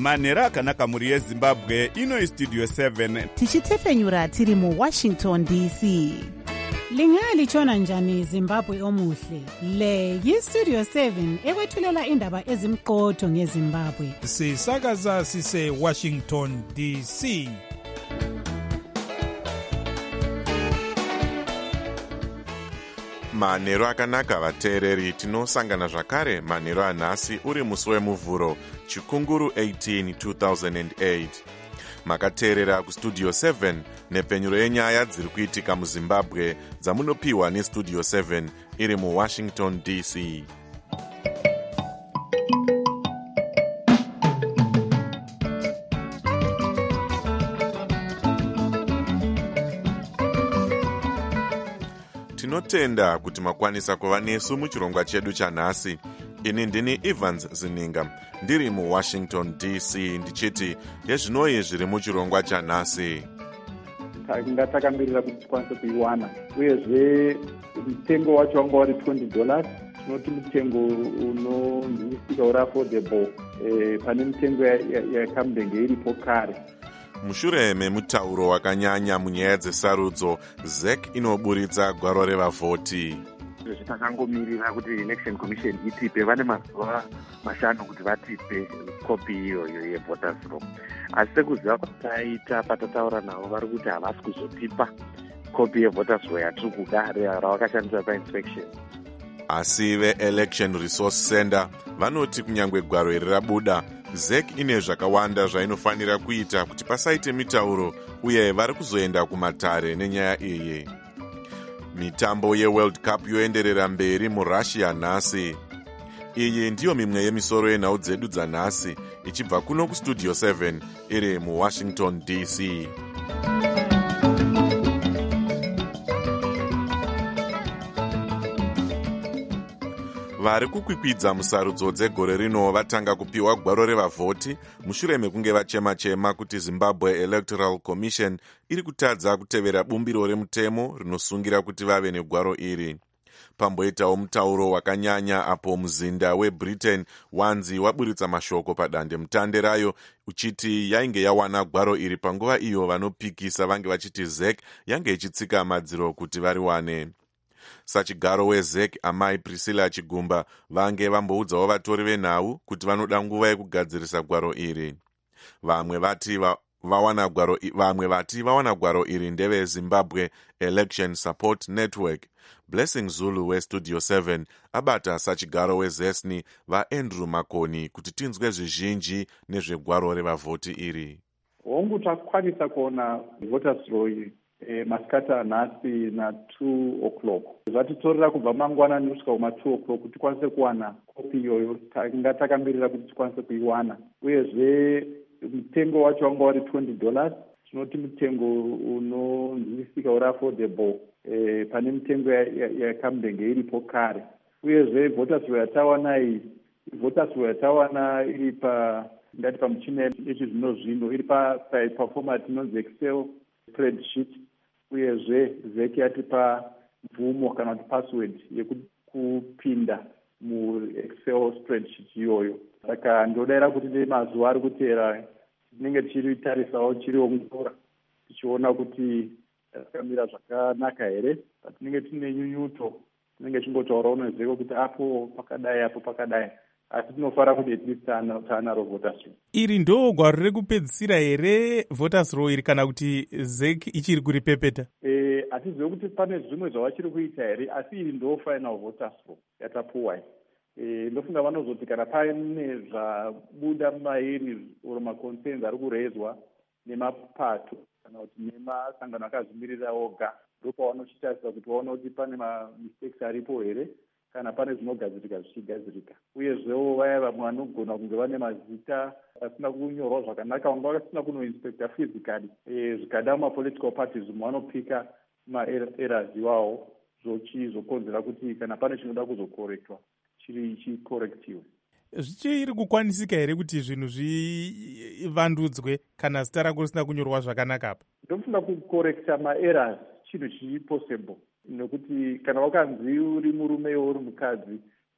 manhero akanaka mhuri yezimbabwe. Ino istudio 7 tichitefenyura tiri muwashington dc. Lingalitshona njani Zimbabwe omuhle? Le yistudio 7 ekwethulela indaba ezimqotho ngeZimbabwe. Sisakaza sise Washington DC. Manhero akanaka vateereri, tinosangana zvakare manhero anhasi uri musi wemuvhuro chikunguru 18 2008. Makateerera kustudio 7 nepfenyuro yenyaya dziri kuitika muzimbabwe dzamunopiwa nestudio 7 iri muwashington dc. Tinotenda kuti makwanisa kuva nesu muchirongwa chedu chanhasi. Ini ndini Evans Zininga, ndiri muwashington dc, ndichiti yezvinoye zviri muchirongwa chanhasi. Takanga takamirira kuti tikwanise kuiwana, uyezve mutengo wacho wanga wari $20. Tinoti mutengo unonzwisika uri affordable pane mitengo yakamudenge iripo kare. Mushure memutauro wakanyanya munyaya dzesarudzo, ZEC inoburitsa gwaro revavhoti. Takangomirira kuti election commission itipe, vane mazuva 5 kuti vatipe kopi iyoyo yevoters roll. Asi sekuziva kwataita patataura navo vari kuti havasi kuzotipa kopi yevoters roll yatiri kuda ravakashandisa painspection. Asi ve-Election Resource Center vanoti kunyangwe gwaro iri rabuda, ZEC ine zvakawanda zvainofanira kuita kuti pasaite mitauro, uye vari kuzoenda kumatare nenyaya iyi. Mitambo yeWorld Cup yoenderera mberi muRussia nhasi. Iyi ndiyo mimwe yemisoro yenhau dzedu dzanhasi, ichibva kuno kustudio 7 iri muwashington dc. Vari kukwikwidza musarudzo dzegore rino vatanga kupiwa gwaro revavhoti mushure mekunge vachema-chema kuti Zimbabwe Electoral Commission iri kutadza kutevera bumbiro remutemo rinosungira kuti vave negwaro iri. Pamboitawo mutauro wakanyanya apo muzinda weBritain wanzi waburitsa mashoko padande mutande rayo uchiti yainge yawana gwaro iri panguva iyo vanopikisa vange vachiti ZEC yange ichitsika madziro kuti variwane. Sachigaro weZEC amai Priscilla Chigumba vange vamboudzawo vatori venhau kuti vanoda nguva yekugadzirisa gwaro iri. Vamwe vati vawana gwaro iri ndeve Zimbabwe Election Support Network. Blessing Zulu westudio 7 abata sachigaro weZESNI vaAndrew Makoni kuti tinzwe zvizhinji nezvegwaro revavhoti iri. Hongu takwanisa kuona voters roll masikati anhasi na2 o'clock. Zvatitorera kubva mangwanani kusvika kuma2 o'clock kuti tikwanise kuwana kopi iyoyo. Takanga takamirira kuti tikwanise kuiwana, uyezve mutengo wacho wanga wari $20. Tinoti mutengo unonzwisika uri affordable pane mitengo yakamudenge iripo kare. Uyezve voters roll yatawana iri ngati pamuchini yechizvino zvino iri paformat inonzi Excel spreadsheet, uyezve ZEC yatipa mvumo kana kuti password yekupinda muExcel spreadsheet iyoyo. Saka ndodera kuti mazuva ari kuteera tinenge tichitarisawo chiriongora tichiona kuti takamira zvakanaka here. Patinenge tine nyunyuto tinenge chingotaurawo nezeko kuti apo pakadai apo pakadai, asi tinofara kuti at least taanaro voters roll. Iri ndo gwaro rekupedzisira here voters roll iri kana kuti ZEC ichiri kuripepeta? Hatizive kuti pane zvimwe zvavachiri kuita here, asi iri ndo final voters roll yatapuwa. Ndofunga vanozoti kana pane zvabuda mairi oro maconcerns ari kurezwa nemapato kana kuti nemasangano akazvimirira oga, ndopavanochitarisa kuti vaona kuti pane mistakes aripo here kana pane zvinogadzirika zvichigadzirika. Uyezvewo vaya vamwe vanogona kunge vane mazita asina kunyorwa zvakanaka, vanga vasina kunoinspecta physically, zvikada mapolitical parties vimwe vanopika maerrors iwawo zvochizokonzera kuti kana pane chinoda kuzokorektwa chikorektiwe. Zvichiri kukwanisika here kuti zvinhu zvivandudzwe kana zita rako risina kunyorwa zvakanaka apa? Ndofunga kukorekta maerrors chinhu chipossible, nekuti kana wakanzi uri murume uri mukadzi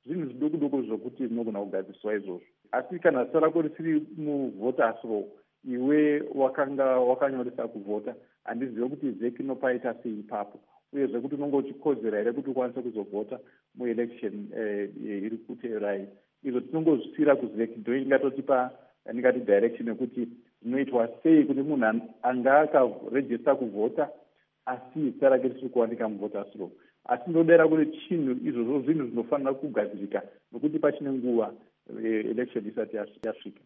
zvinhu zvidoko doko zvokuti zvinogona kugadziriswa izvozvo. Asi kana zita rako risiri muvoters roll, iwe wakanga wakanyoresa kuvhota, handizive kuti ZEC inopaita sei ipapo, uyezve kuti unonge uchikodzera here kuti ukwanise kuzovhota muelection iri kuteverai. Izvo tinongozvisiyira kuZEC, ndo ingatotipa ndingati direction yekuti zvinoitwa sei kuti munhu anga akarejista kuvhota asi zita rake risiri kuwanika muvoters roll. Asi ndodera kuti chinhu izvozvo zvinhu zvinofanira kugadzirika nokuti pachine nguva election isati yasvika.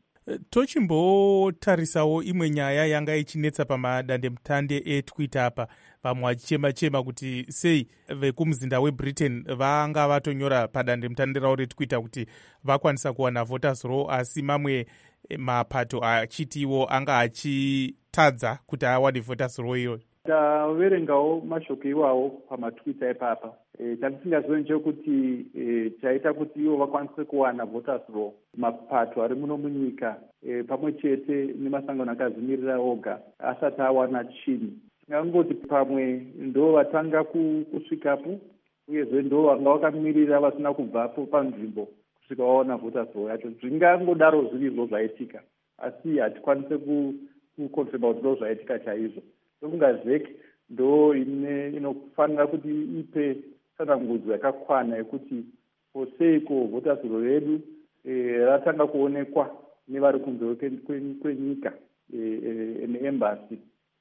Tochimbotarisawo imwe nyaya yanga ichinetsa pamadandemutande eTwitter apa, vamwe vachichema-chema kuti sei vekumuzinda weBritain vanga vatonyora padandemutande ravo reTwitter kuti vakwanisa kuwana voters roll, asi mamwe mapato achitiwo anga achitadza kuti awane voters roll iyoyo. Taverengawo mashoko iwawo pamatwitter ipapa. Chatisingazoni chekuti chaita kuti ivo vakwanise kuwana voters roll mapato ari muno munyika pamwe chete nemasangano akazvimirira oga asati awana chinhu. Tingangoti pamwe ndo vatanga kusvikapo, uyezve ndo vanga vakamirira vasina kubvapo panzvimbo kusvika vaona voters roll yacho. Zvingangodaro zvirizvo zvaitika, asi hatikwanise kukonfirma kuti ndo zvaitika chaizvo. Sokunga ZEC ndo inofanira kuti ipe tsanangudzo yakakwana yekuti poseiko voters roll redu ratanga kuonekwa nevari kunze kwenyika neembassy,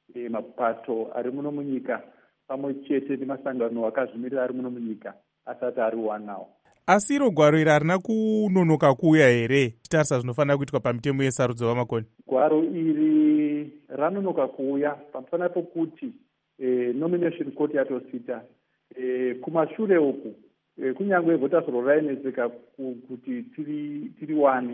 mapato ari muno munyika pamwe chete nemasangano akazvimirira ari muno munyika asati ari wanawo. Asi iro gwaro iri harina kunonoka kuuya here titarisa zvinofanira kuitwa pamitemo yesarudzo vamakoni? Gwaro iri ranonoka kuuya pamusana pokuti nomination court yatosita kumashure uku kunyange voters roll rainetseka kuti tiri wane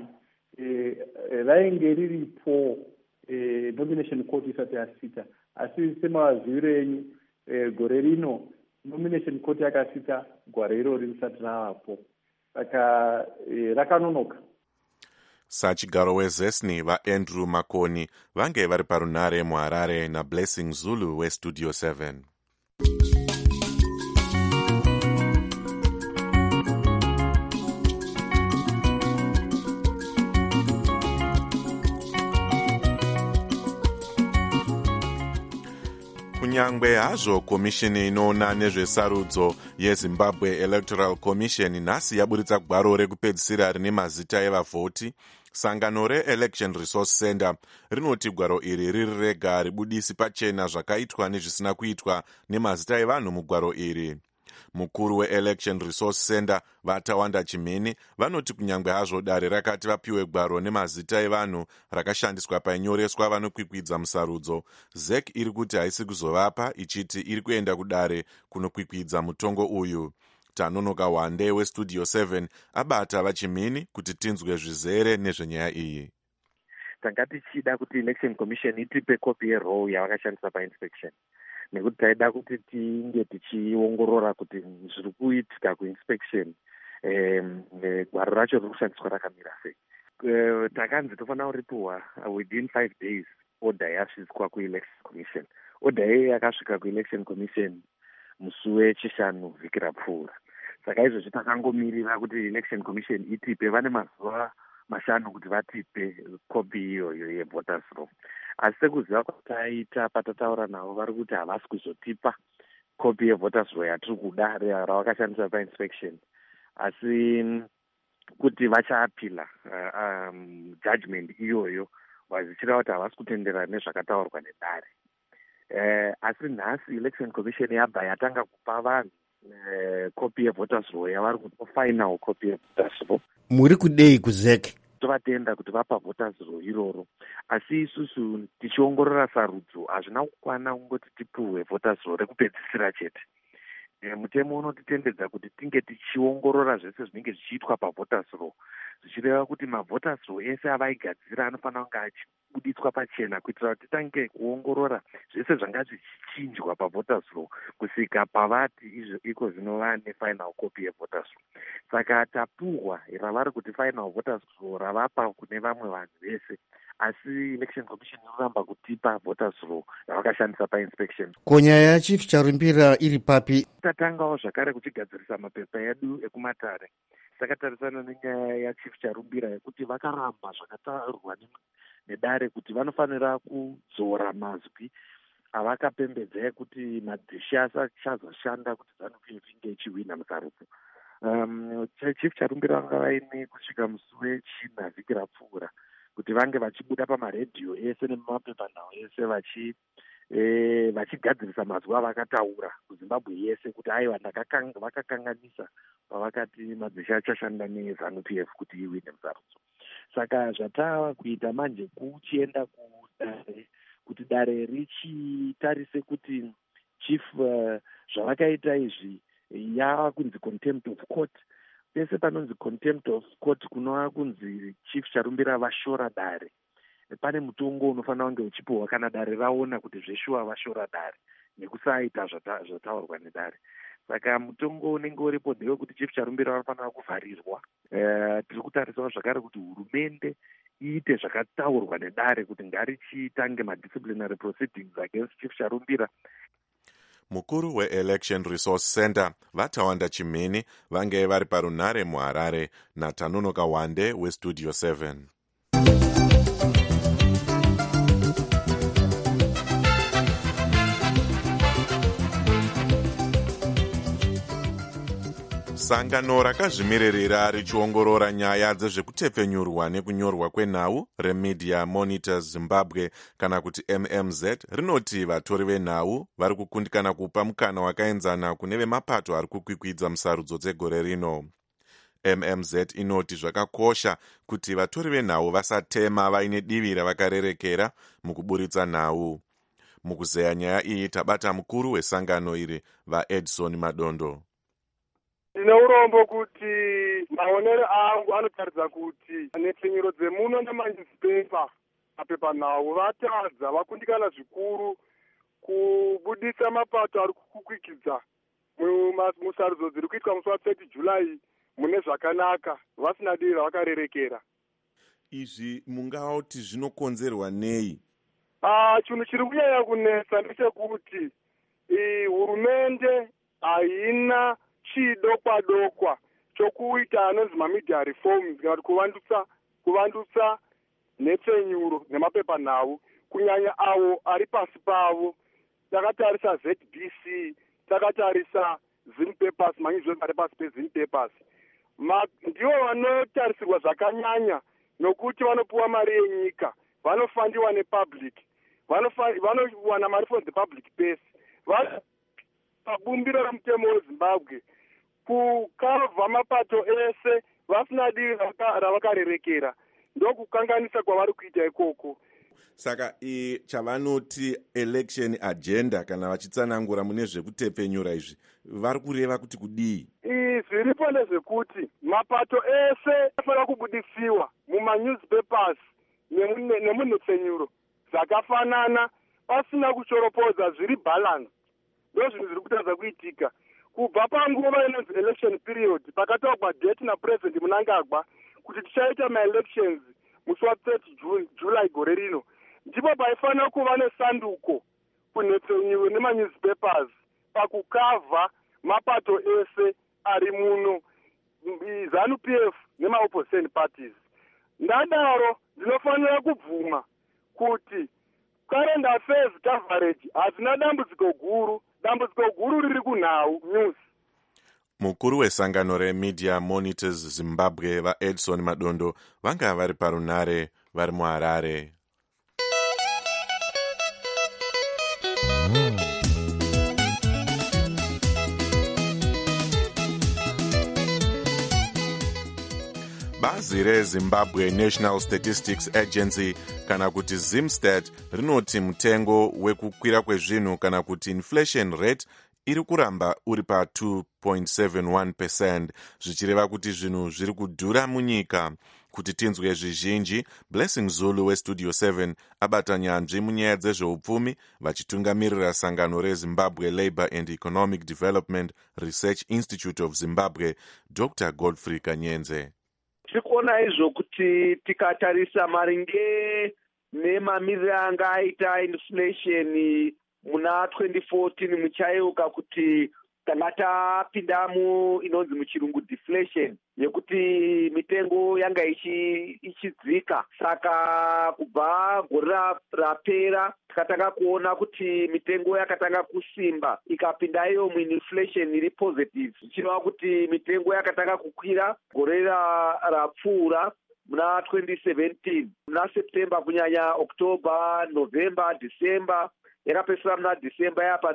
rainge riripo nomination court isati yasita, asi semavaziviro enyu gore rino nomination court yakasita gwaro irori risati ravapo, saka rakanonoka. Sachigaro weZESNI vaAndrew Makoni vange vari parunare muHarare naBlessing Zulu weStudio 7. Kunyangwe hazvo komishini inoona nezvesarudzo yeZimbabwe Electoral Commission nhasi yaburitsa gwaro rekupedzisira rine mazita evavhoti, sangano reElection Resource Center rinoti gwaro iri riri rega ribudisi pachena zvakaitwa nezvisina kuitwa nemazita evanhu mugwaro iri. Mukuru weElection Resource Center Vatawanda Chimeni vanoti kunyangwe hazvo dare rakati vapiwe gwaro nemazita evanhu rakashandiswa painyoreswa vanokwikwidza musarudzo, ZEC iri kuti haisi kuzovapa, ichiti iri kuenda kudare kunokwikwidza mutongo uyu. Tanonoka Wande weStudio 7 abata vaChimeni kuti tinzwe zvizere nezvenyaya iyi. Tanga tichida kuti Election Commission itipe kopi yeroll yavakashandisa painspection, nekuti taida kuti tinge tichiongorora kuti zviri kuitika kuinspection gwaro racho riri kushandiswa rakamira sei. Takanzi tofanira kuripuwa within 5 days order yasvitswa kuElection Commission. Order iyi yakasvika kuElection Commission musi wechishanu vhiki rapfuura. Saka izvozvi takangomirira kuti Election Commission itipe, vane mazuva mashanu kuti vatipe kopi iyoyo yevoters roll. Asi sekuziva kwataita patataura navo vari kuti havasi kuzotipa kopi yevoters roll yatiri kuda ravakashandisa painspection, asi kuti vachaapila judgment iyoyo vazichira kuti havasi kutendera nezvakataurwa nedare. Asi nhasi Election Commission yabva yatanga kupa vanhu kopi yevoters roll yavari kupa final kopi yevoters roll. Muri kudei kuZEC? Tovatenda kuti vapa voters roll iroro, asi isusu tichiongorora sarudzo hazvina kukwana kungoti tipuhwe voters roll rekupedzisira chete. Mutemo unotitendedza kuti tinge tichiongorora zvese zvinenge zvichiitwa pavoters roll, zvichireva kuti mavoters roll ese avaigadzira anofanira kunge achibuditswa pachena kuitira kuti titange kuongorora zvese zvanga zvichichinjwa pavoters roll kusvika pavati iko zvinova nefinal copy yevoters roll. Saka tapuhwa ravari kuti final voters roll ravapa kune vamwe vanhu vese, asi Election Commission inoramba kutipa voters roll ravakashandisa painspection. Konyaya yachief charumbira iri papi? Tatangawo zvakare kuchigadzirisa mapepa edu ekumatare. takatarisana nenyaya yachief Charumbira yekuti vakaramba zvakataurwa nedare kuti vanofanira kudzora mazwi avakapembedza ekuti madhishi asachazoshanda kuti ZANU-PF inge ichihwina musarudzo. Chief Charumbira vanga vaine kusvika musi wechina vhiki rapfuura kuti vange vachibuda pamaredhiyo ese nemapepanhau ese vachigadzirisa mazwi avakataura kuZimbabwe yese kuti aiwa vakakanganisa pavakati madhishi achashanda neZANU-PF kuti ihwine musarudzo. Saka zvatava kuita manje kuchienda kudare kuti dare richitarise kuti chief zvavakaita izvi yava kunzi contempt of court. Pese panonzi contempt of court kunova kunzi chief Charumbira vashora dare. Pane mutongo unofanira kunge uchipiwa kana dare raona kuti zveshuwa vashora dare nekusaita zvataurwa nedare. Saka mutongo unenge uripo ndewekuti chief Charumbira vanofanira kuvharirwa. Tiri kutarisawo zvakare kuti hurumende iite zvakataurwa nedare kuti ngarichitange madisciplinary proceedings against chief Charumbira. Mukuru weElection Resource Center Vatawanda Chimeni vange vari parunhare muHarare naTanonoka Wande weStudio 7. Sangano rakazvimiririra richiongorora nyaya dzezvekutepfenyurwa nekunyorwa kwenhau reMedia Monitors Zimbabwe kana kuti MMZ rinoti vatori venhau vari kukundikana kupa mukana wakaenzana kune vemapato ari kukwikwidza musarudzo dzegore rino. MMZ inoti zvakakosha kuti vatori venhau vasatema vaine divi ravakarerekera mukuburitsa nhau. Mukuzeya nyaya iyi tabata mukuru wesangano iri vaEdson Madondo. Ndine urombo kuti maonero angu anotaridza kuti nhepfenyuro dzemuno nemanewspaper mapepanhau vatadza vakundikana zvikuru kubudisa mapato ari kukwikidza musarudzo dziri kuitwa musi wa30 July mune zvakanaka vasina divi ravakarerekera. Izvi mungauti zvinokonzerwa nei? Chinhu chiri kunyanya kunetsa ndechekuti hurumende haina chidokwa chokuita anonzi mamedia reforms kana kuvandutsa nhepfenyuro nemapepanhau kunyanya avo ari pasi pavo. Takatarisa ZBC, takatarisa Zim Papers, manyuzi ari pasi peZim Papers. Ndivo vanotarisirwa zvakanyanya nokuti vanopuwa mari yenyika, vanofandiwa nepublic, vanowana mari from the public purse. Pabumbiro romutemo weZimbabwe kukavha mapato ese vasina divi ravakarerekera ndokukanganisa kwavari kuita ikoko. Saka chavanoti election agenda kana vachitsanangura mune zvekutepfenyura izvi vari kureva kuti kudii? Zviripo ndezvekuti mapato ese afanira kubudisiwa mumanewspapers nemunhepfenyuro zvakafanana pasina kuchoropodza, zviri balance. Ndo zvinhu zviri kutadza kuitika kubva panguva inonzi election period pakataurwa date napresident Mnangagwa kuti tichaita maelections musi wa30 July gore rino. Ndipo paifanira kuva nesanduko kunhepfenyuro nemanewspapers pakukavha mapato ese ari muno ZANU-PF nemaopposition parties. Ndadaro ndinofanira kubvuma kuti current affairs coverage hazina dambudziko guru. Dambudziko guru riri kunhau news. Mukuru wesangano reMedia Monitors Zimbabwe vaEdson Madondo vanga vari parunhare vari muHarare. Bazi reZimbabwe National Statistics Agency kana kuti Zimstat rinoti mutengo wekukwira kwezvinhu kana kuti inflation rate iri kuramba uri pa 2.71%, zvichireva kuti zvinhu zviri kudhura munyika. Kuti tinzwe zvizhinji, Blessing Zulu weStudio 7 abata nyanzvi munyaya dzezveupfumi vachitungamirira sangano reZimbabwe Labour and Economic Development Research Institute of Zimbabwe, Dr. Godfrey Kanyenze. Tikuona izvo kuti tikatarisa maringe nemamiriro anga aita inflation muna 2014 muchayeuka kuti tanga tapinda inonzi muchirungu deflation, yekuti mitengo yanga ichidzika. Saka kubva gore rapera takatanga kuona kuti mitengo yakatanga kusimba ikapinda iyo muinflation iri positive, zvichireva kuti mitengo yakatanga kukwira gore rapfuura muna 2017 muna September kunyanya October, November, December, yakapesera muna December yapa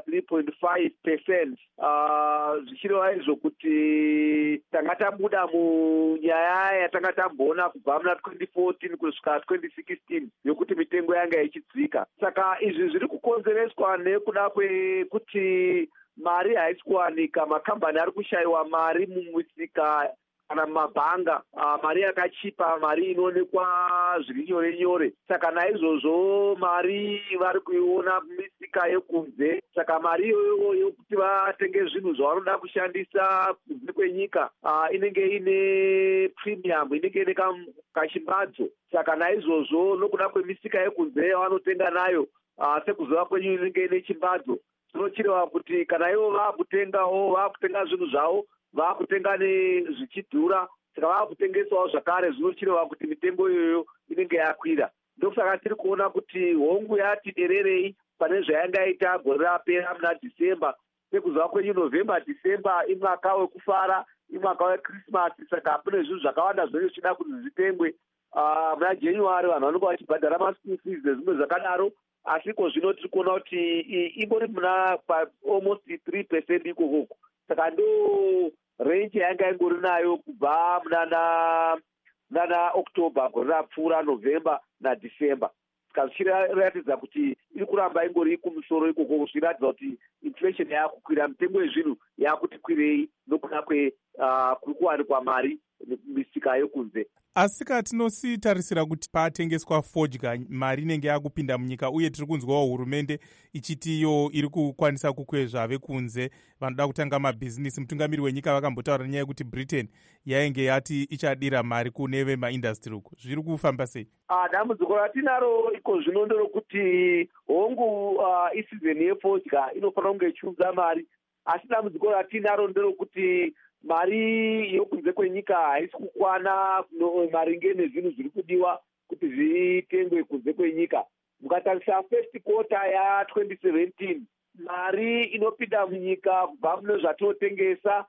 3.5%. Zvichireva izvo kuti tanga tabuda munyaya yatanga tamboona kubva muna 2014 kusvika 2016 yokuti mitengo yanga ichidzika. Saka izvi zviri kukonzereswa nekuda kwekuti mari haisi kuwanika, makambani ari kushayiwa mari mumisika kana mumabhanga, mari yakachipa, mari inoonekwa zviri nyore nyore. Saka naizvozvo mari vari kuiona mumisika yekunze. Saka mari iyoyo yokuti vatenge zvinhu zvavanoda kushandisa kunze kwenyika inenge ine premium, inenge ine kachimbadzo. Saka naizvozvo nokuda kwemisika yekunze yavanotenga nayo sekuziva kwenyu inenge ine chimbadzo, zvinochireva kuti kana ivo vakutenga zvinhu zvavo vakutenga zvichidhura, saka vakutengesawo zvakare, zvinochireva kuti mitengo iyoyo inenge yakwira. Ndosaka tiri kuona kuti hongu yati dererei pane zvayanga ita gore rapera muna December. Sekuziva kwenyu November, December imwaka wekufara, imwaka weChristmas, saka pane zvinhu zvakawanda zvinenge zvichida kuti zvitengwe. Muna January vanhu vanenge vachibhadhara maschool fees nezvimwe zvakadaro, asi zvino tiri kuona kuti imbori muna almost 3% ikokoko. Saka ndo range yanga ingori nayo kubva munana October gore rapfuura, November naDecember. Saka zvichiratidza kuti iri kuramba ingori kumusoro ikoko, zvichiratidza kuti inflation yakukwira, mitengo yezvinhu yakuti kwirei nokuda kuri kuwanikwa mari misika yekunze. Asi tinositarisira kuti patengeswa fodya mari inenge yakupinda munyika, uye tiri kunzwawo hurumende ichiti iyo iri kukwanisa kukwezva vekunze vanoda kutanga mabhizinisi. Mutungamiri wenyika vakambotaura nyaya yekuti Britain yainge yati ichadira mari kune vemaindastry uko. Zviri kufamba sei? Dambudziko ratinaro iko zvino nderokuti hongu isizeni yefodya inofanira kunge ichiudza mari, asi dambudziko ratinaro nderokuti mari yokunze kwenyika haisi kukwana maringe nezvinhu zviri kudiwa kuti zvitengwe kunze kwenyika. Mukatarisa first quarter ya2017 mari inopinda munyika kubva mune zvatinotengesa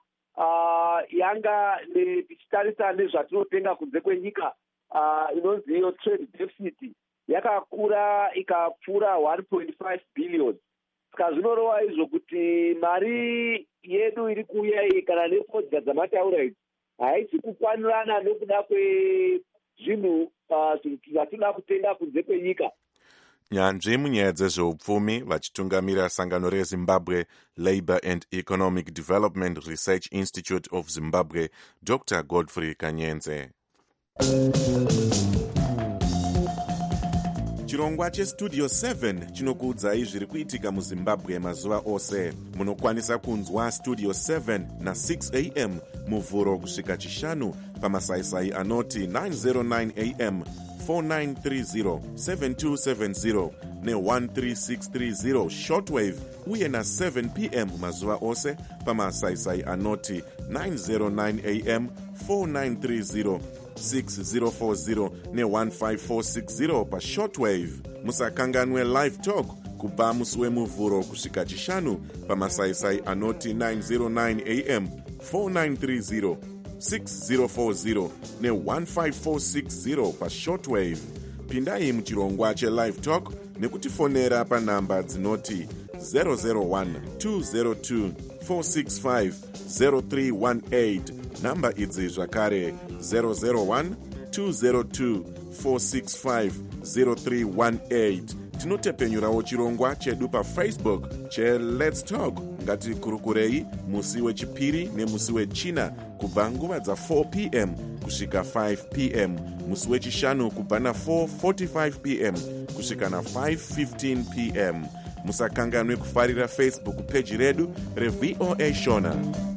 yanga tichitarisa nezvatinotenga kunze kwenyika, inonzi iyo trade deficit yakakura ikapfuura 1.5 billion. Saka zvinorova izvo kuti mari yedu iri kuuya iyi kana nefodya dzamataura idzi haisi kukwanirana nokuda kwezvinhu zvatoda kutenga kunze kwenyika. Nyanzvi munyaya dzezveupfumi vachitungamira sangano reZimbabwe Labour and Economic Development Research Institute of Zimbabwe, Dr. Godfrey Kanyenze. Chirongwa cheStudio 7 chinokuudzai zviri kuitika muZimbabwe mazuva ose. Munokwanisa kunzwa Studio 7 na6 am muvhuro kusvika chishanu pamasaisai anoti 909 am, 4930, 7270 ne13630 shortwave, uye na7 pm mazuva ose pamasaisai anoti 909 am, 4930, 6040 ne15460 pashortwave. Musakanganwe live talk kubva musi wemuvhuro kusvika chishanu pamasaisai anoti 909 am, 4930, 6040 ne15460 pashortwave. Pindai muchirongwa chelive talk nekutifonera panhamba dzinoti 001 202 465 0318. Namba idzi zvakare 001 202 465 0318. Tinotepenyurawo chirongwa chedu paFacebook cheLet's Talk. Ngatikurukurei musi wechipiri nemusi wechina kubva nguva dza4 pm kusvika 5 pm, musi wechishanu kubva na4:45 pm kusvika na5:15 pm. Musakanganwe kufarira Facebook page redu reVOA Shona.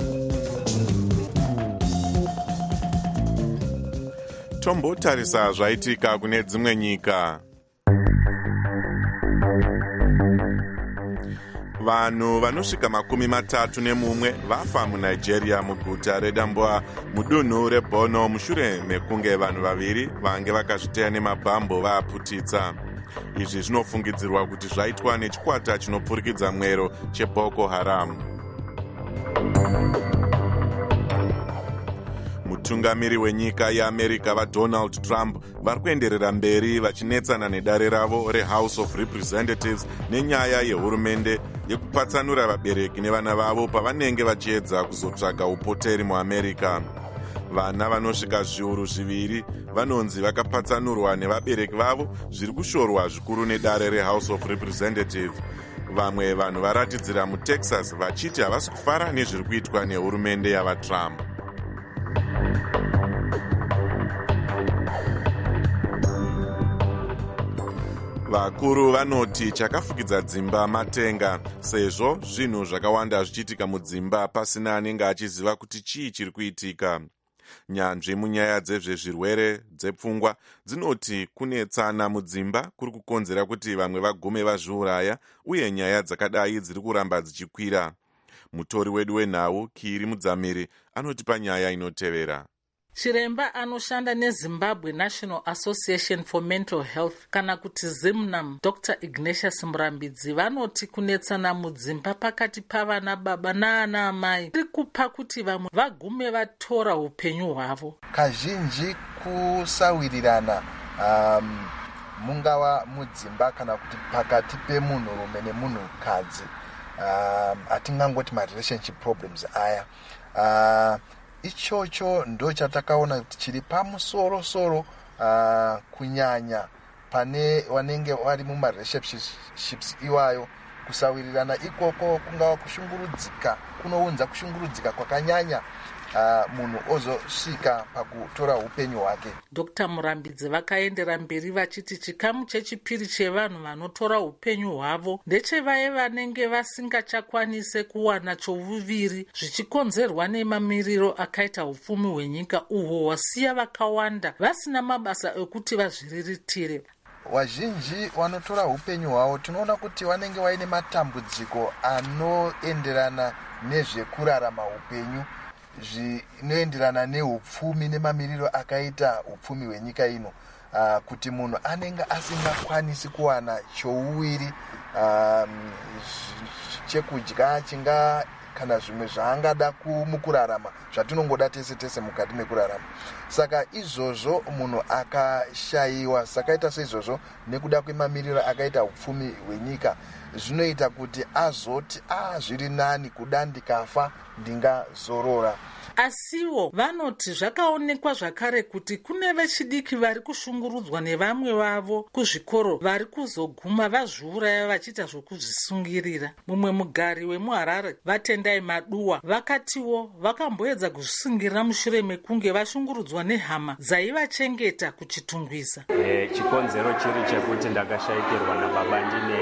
Tombotarisa zvaitika kune dzimwe nyika. Vanhu vanosvika 31 vafa muNigeria muguta reDamboa mudunhu reBorno mushure mekunge vanhu vaviri vange vakazviteya nemabhambo vaaputitsa. Izvi zvinofungidzirwa kuti zvaitwa nechikwata chinopfurikidza mwero cheBoko Haram. Mutungamiri wenyika yeAmerica vaDonald Trump vari kuenderera mberi vachinetsana nedare ravo reHouse of Representatives nenyaya yehurumende yekupatsanura vabereki nevana vavo pavanenge vachiedza kuzotsvaga upoteri muAmerica. Vana vanosvika zviuru 2 vanonzi vakapatsanurwa nevabereki vavo zviri kushorwa zvikuru nedare reHouse of Representatives. Vamwe vanhu varatidzira muTexas vachiti havasi kufara nezviri kuitwa nehurumende yavaTrump. Vakuru vanoti chakafukidza dzimba matenga, sezvo zvinhu zvakawanda zvichiitika mudzimba pasina anenge achiziva kuti chii chiri kuitika. Nyanzvi munyaya dzezvezvirwere dzepfungwa dzinoti kunetsana mudzimba kuri kukonzera kuti vamwe vagume vazviuraya, uye nyaya dzakadai dziri kuramba dzichikwira. Mutori wedu wenhau Kiri Mudzamiri anotipa nyaya inotevera. Chiremba anoshanda neZimbabwe National Association for Mental Health kana kuti ZIMNAM, Dr. Ignatius Murambidzi vanoti kunetsana mudzimba pakati pavana baba naana amai iri kupa kuti vamwe vagume vatora upenyu hwavo. Kazhinji kusawirirana mungava mudzimba kana kuti pakati pemunhurume nemunhukadzi, atingangoti marelationship problems aya. Ichocho ndo chatakaona kuti chiri pamusoro kunyanya pane vanenge vari mumarelationships iwayo. Kusawirirana ikoko kungava kushungurudzika, kunounza kushungurudzika kwakanyanya munhu ozosvika pakutora upenyu hwake. Dr. Murambidzi vakaendera mberi vachiti chikamu chechipiri chevanhu vanotora upenyu hwavo ndechevaya vanenge vasingachakwanise kuwana chouviri, zvichikonzerwa nemamiriro akaita upfumi hwenyika uhwo hwasiya vakawanda vasina mabasa ekuti vazviriritire. Vazhinji vanotora upenyu hwavo tinoona kuti vanenge vaine matambudziko anoenderana nezvekurarama upenyu, zvinoenderana neupfumi nemamiriro akaita upfumi hwenyika ino, kuti munhu anenge asingakwanisi kuwana chouviri, chekudya chinga kana zvimwe zvaangada mukurarama zvatinongoda tese mukati mekurarama. Saka izvozvo munhu akashayiwa sakaita seizvozvo nekuda kwemamiriro akaita upfumi hwenyika, zvinoita kuti azoti zviri nani kuda ndikafa ndingazorora. Asiwo vanoti zvakaonekwa zvakare kuti kune vechidiki vari kushungurudzwa nevamwe vavo kuzvikoro vari kuzoguma vazviuraya vachiita zvokuzvisungirira. Mumwe mugari wemuHarare Vatendai Maduwa vakatiwo vakamboedza kuzvisungirira mushure mekunge vashungurudzwa nehama dzaivachengeta kuchitungwiza. Chikonzero chiri chekuti ndakashayikirwa nababa ndine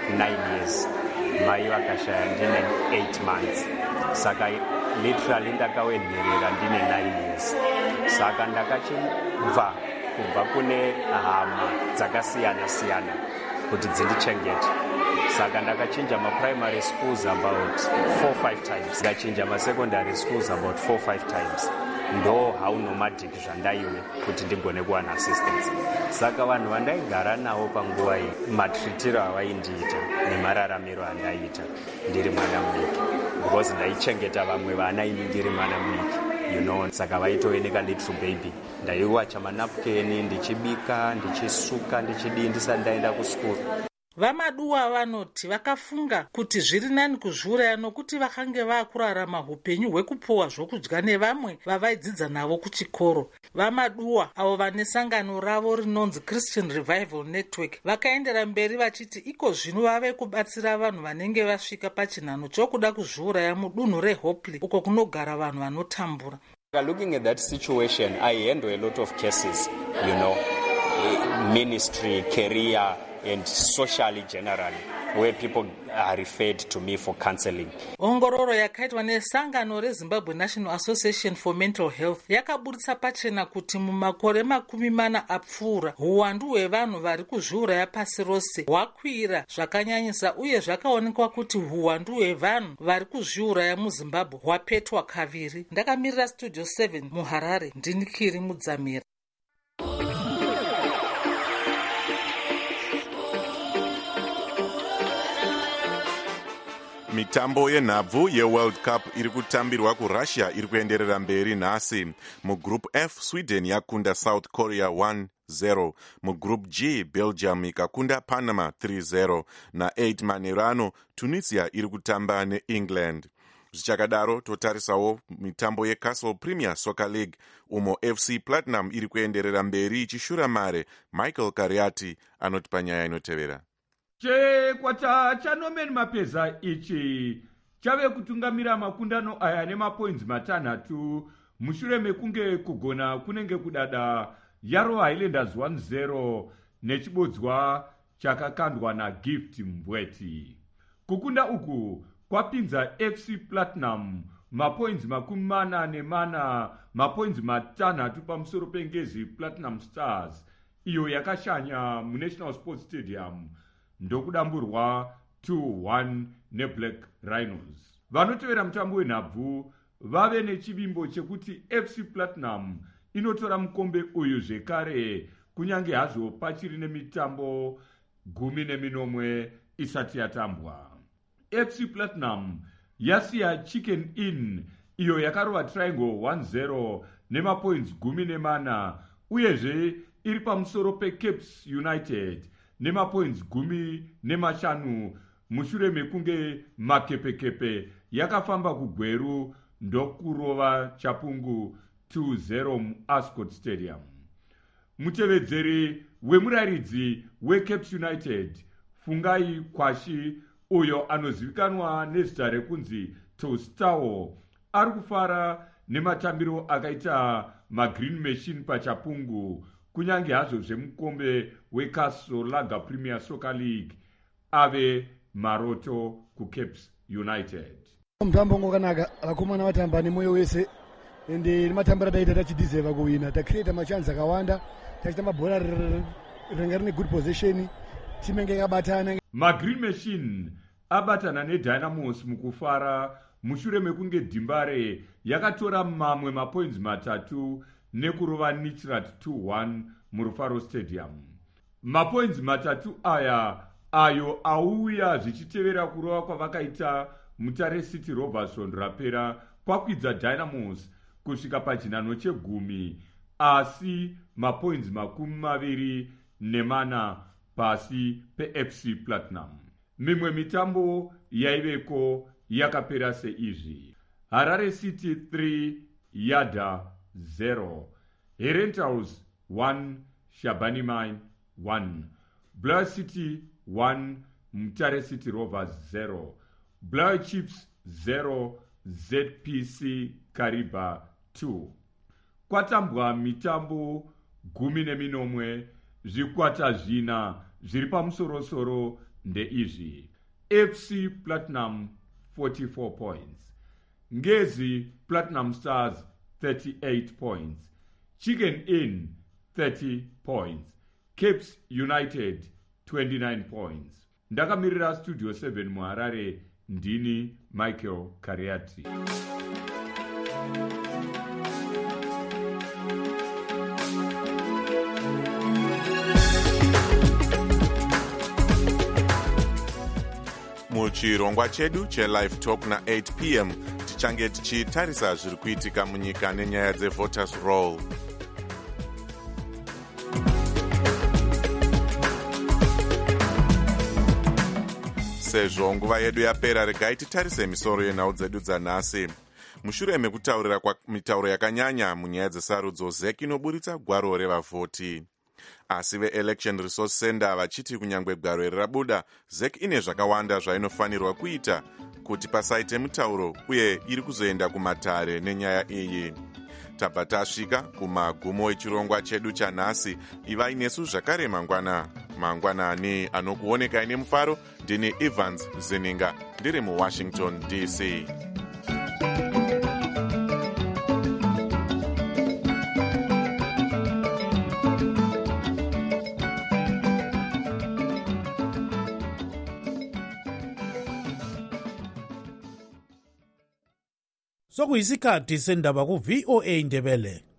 9 years, mai vakashaya ndine 8 months. Saka literally ndakawenherera ndine 9 years. Saka ndakachibva kubva kune hama dzakasiyana-siyana kuti dzindichengete. Saka ndakachinja maprimary schools about 4-5 times, ndakachinja masecondary schools about 4-5 times. Ndo haunomadic zvandaiwe kuti ndigone kuwana assistance. Saka vanhu vandaigara navo panguva iyi matritiro avaindiita nemararamiro andaiita ndiri mwana mudiki, because ndaichengeta vamwe vana ini ndiri mwana mudiki, saka vaitooneka little baby. Ndaiwacha manapukeni, ndichibika, ndichisuka, ndichidii ndisati ndaenda kuskuru. Vamaduwa vanoti vakafunga kuti zviri nani kuzviuraya nokuti vakange vakurarama upenyu hwekupuwa zvokudya nevamwe vavaidzidza navo kuchikoro. Vamaduwa avo vane sangano ravo rinonzi Christian Revival Network vakaendera mberi vachiti iko zvino vave kubatsira vanhu vanenge vasvika pachinhano chokuda kuzviuraya mudunhu reHopley uko kunogara vanhu vanotambura. Looking at that situation, I handle a lot of cases, ministry, career, and socially generally. where people are referred to me for counseling. ongororo yakaitwa nesangano rezimbabwe national association for mental health yakaburitsa pachena kuti mumakore 40 apfuura uwandu hwevanhu vari kuzviuraya pasi rose hwakwira zvakanyanyisa, uye zvakaonekwa kuti uwandu hwevanhu vari kuzviuraya muzimbabwe hwapetwa kaviri. Ndakamirira studio 7 muharare, ndini Kiri Mudzamira. Mitambo yenhabvu yeworld cup iri kutambirwa kurussia iri kuenderera mberi nhasi. Mugroup F, Sweden yakunda South Korea 1-0. Mugroup G, Belgium ikakunda Panama 3-0. Na8 manheru ano Tunisia iri kutamba neEngland. Zvichakadaro totarisawo mitambo yeCastle Premier Soccer League umo FC Platinum iri kuenderera mberi ichishura mare. Michael Kariati anotipa nyaya inotevera. Chekwata cha Norman Mapeza ichi chave kutungamira makundano aya nemapoints 5 mushure mekunge kugona kunenge kudada Yaro Highlanders 1-0 nechibodzwa chakakandwa naGift Mbweti. Kukunda uku kwapinza FC Platinum mapoints 44 mapoints 5 pamusoro pengezi Platinum Stars iyo yakashanya muNational Sports Stadium ndokudamburwa 2-1 neBlack Rhinos. Vanotevera mutambo wenhabvu vave nechivimbo chekuti FC Platinum inotora mukombe uyu zvekare kunyange hazvo pachiri nemitambo 19 isati yatambwa. FC Platinum yasiya Chicken Inn iyo yakarova Triangle 1-0 nemapoints 14 uyezve iri pamusoro peCapes United nemapoints 15 mushure mekunge makepekepe yakafamba kugweru ndokurova Chapungu 2-0 muAscot Stadium. Mutevedzeri wemurayiridzi weCapes United Fungai Kwashi uyo anozivikanwa nezita rekunzi Tostawo ari kufara nematambiro akaita magreen machine paChapungu kunyange hazvo zvemukombe weCastle Lager Premier Soccer League ave maroto kuCapes United. Mutambo ngokanaka vakomana vatamba nemoyo wese ende nematambiro ataita tachidizeva kuwina, tacreata machansi akawanda, tachitamba bhora ranga rine good possession, timu yange yakabatana. Magreen Machine abatana neDynamos mukufara mushure mekunge Dimbare yakatora mamwe mapoints 3 nekurova Nichrat 2-1 muRufaro Stadium. Mapoints 3 aya ayo auya zvichitevera kurova kwavakaita Mutare City Robertson rapera kwakwidza Dynamos kusvika pachinhano che10 asi mapoints 24 pasi peFC Platinum. Mimwe mitambo yaiveko yakapera seizvi: Harare City 3 Yada 0, Herentals 1 Shabani Mine 1, Blair City 1 Mutare City Rovers 0, Blair Chiefs 0 ZPC Kariba 2. Kwatambwa mitambo 19 zvikwata zvina zviri pamusorosoro ndeizvi: FC Platinum 44 points, Ngezi Platinum Stars 38 points, Chicken Inn 30 points, Capes United 29 points. Ndakamirira Studio 7 muHarare, ndini Michael Kariati. Muchirongwa chedu cheLive Talk na8 p.m. tichange tichitarisa zviri kuitika munyika nenyaya dzevoters roll. Sezvo nguva yedu yapera, regai titarise misoro yenhau dzedu dzanhasi. Mushure mekutaurira mitauro yakanyanya munyaya dzesarudzo, ZEC inoburitsa gwaro revavhoti. Asi veElection Resource Center vachiti kunyangwe gwaro iri rabuda, ZEC ine zvakawanda zvainofanirwa kuita kuti pasaite mutauro, uye iri kuzoenda kumatare nenyaya iyi. Tabva tasvika kumagumo echirongwa chedu chanhasi. Ivai nesu zvakare mangwana. mangwanani anokuonekai nemufaro. Ndini Evans Zininga ndiri muWashington DC. Sokuyisikhathi sendaba ku VOA Ndebele.